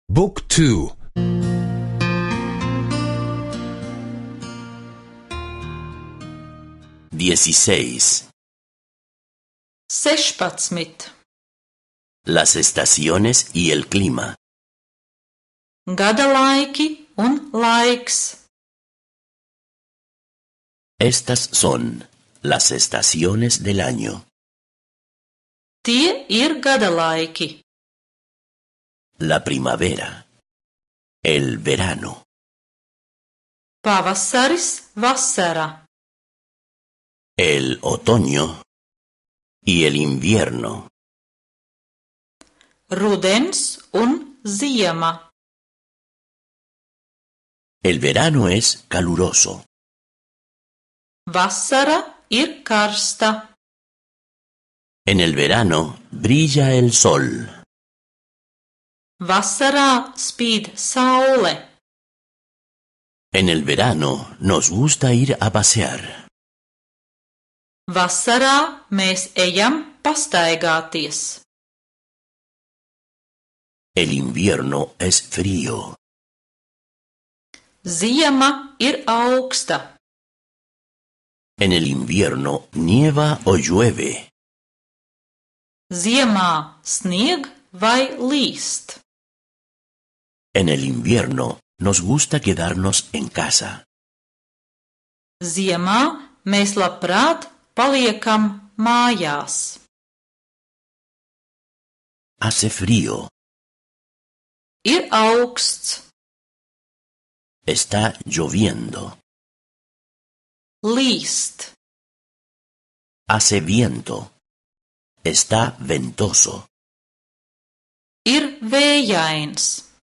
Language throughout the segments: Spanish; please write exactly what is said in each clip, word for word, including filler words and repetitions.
บุ๊กทู dieciséis. Sešpadsmit. Las estaciones y el clima. Gada laiki un laiks. Estas son las estaciones del año. Tie ir gada laiki. La primavera. El verano. Pavasaris, vasara. El otoño. Y el invierno. Rudens un ziema. El verano es caluroso. Vasara ir karsta. En el verano brilla el sol. Vasarā spīd saule. En el verano nos gusta ir a pasear. Vasarā mēs ejam pastaigāties. El invierno es frío. Ziema ir augsta. En el invierno nieva o llueve. Ziemā snieg vai līst. En el invierno nos gusta quedarnos en casa. Ziemā mēs labprāt paliekam mājās. Hace frío. Ir augsts. Está lloviendo. Līst. Hace viento. Está ventoso. Ir vējains.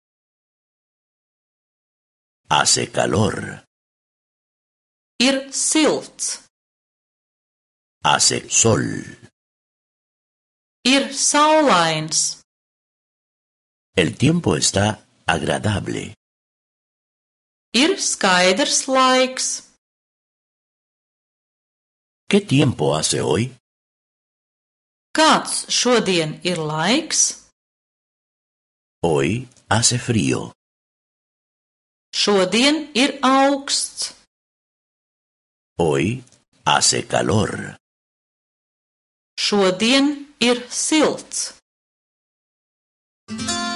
Hace calor. Ir silts. Hace sol. Ir saulains. El tiempo está agradable. Ir skaidrs laiks. ¿Qué tiempo hace hoy? Kāds šodien ir laiks? Hoy hace frío. Šodien ir augsts. Hoy hace calor. Šodien ir silts.